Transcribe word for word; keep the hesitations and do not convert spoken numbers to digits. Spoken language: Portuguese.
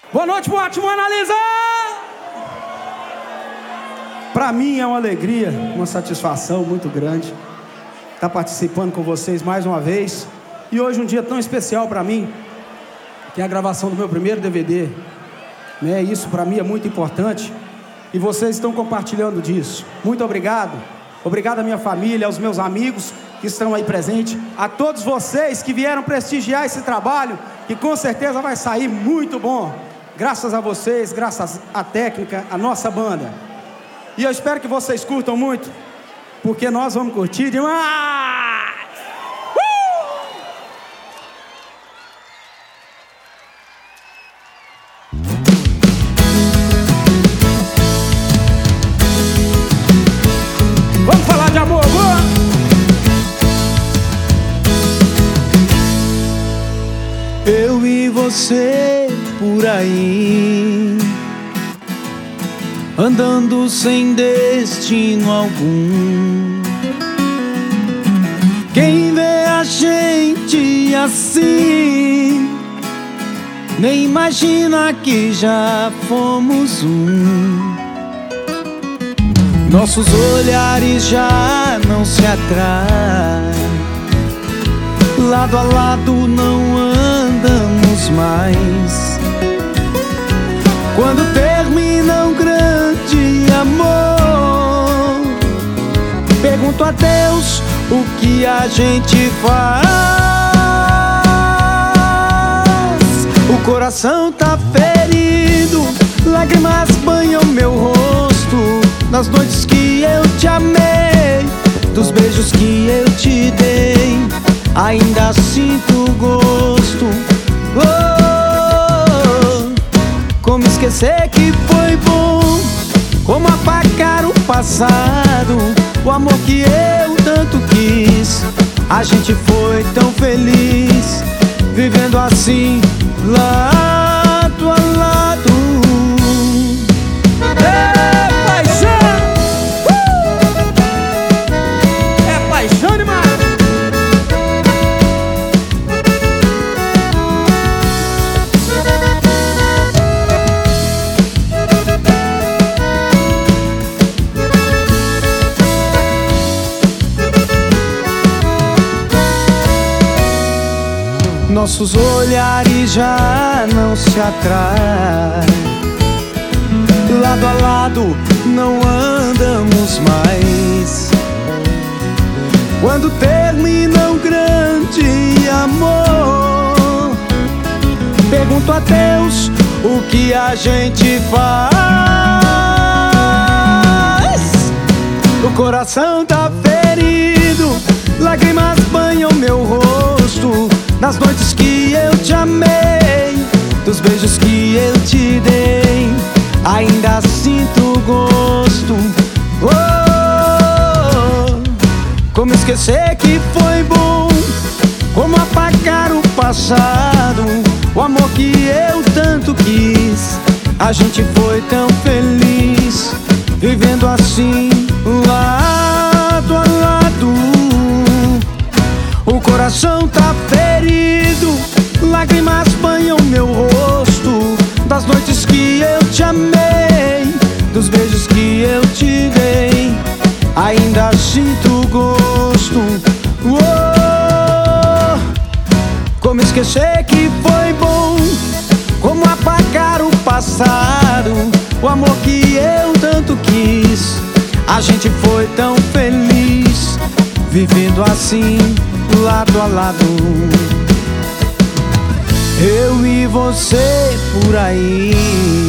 Boa noite, boa noite, Analisa! Para mim é uma alegria, uma satisfação muito grande estar participando com vocês mais uma vez. E hoje um dia tão especial para mim, que é a gravação do meu primeiro D V D. Né? Isso para mim é muito importante e vocês estão compartilhando disso. Muito obrigado. Obrigado à minha família, aos meus amigos que estão aí presentes, a todos vocês que vieram prestigiar esse trabalho, que com certeza vai sair muito bom. Graças a vocês, graças à técnica, à nossa banda. E eu espero que vocês curtam muito, porque nós vamos curtir demais! Vamos falar de amor, boa? Eu e você por aí, andando sem destino algum. Quem vê a gente assim, nem imagina que já fomos um. Nossos olhares já não se atraem, lado a lado não andamos mais. Quando termina um grande amor, pergunto a Deus o que a gente faz. O coração tá ferido, lágrimas banham meu rosto, das noites que eu te amei, dos beijos que eu te dei, ainda sinto gosto. Oh, como esquecer que foi bom, como apagar o passado, o amor que eu tanto quis. A gente foi tão feliz, vivendo assim, lado a lado. É paixão! Uh! É paixão demais! Nossos olhares já não se atraem, lado a lado não andamos mais. Quando termina um grande amor, pergunto a Deus o que a gente faz. O coração tá ferido, lágrimas banham meu rosto, das noites que eu te amei, dos beijos que eu te dei, ainda sinto gosto. Oh, como esquecer que foi bom, como apagar o passado, o amor que eu tanto quis. A gente foi tão feliz, vivendo assim, lado a lado. O coração tá ferido, lágrimas banham meu rosto, das noites que eu te amei, dos beijos que eu te dei, ainda sinto gosto. Oh, como esquecer que foi bom, como apagar o passado, o amor que eu tanto quis. A gente foi tão feliz, vivendo assim, lado a lado. Eu e você por aí,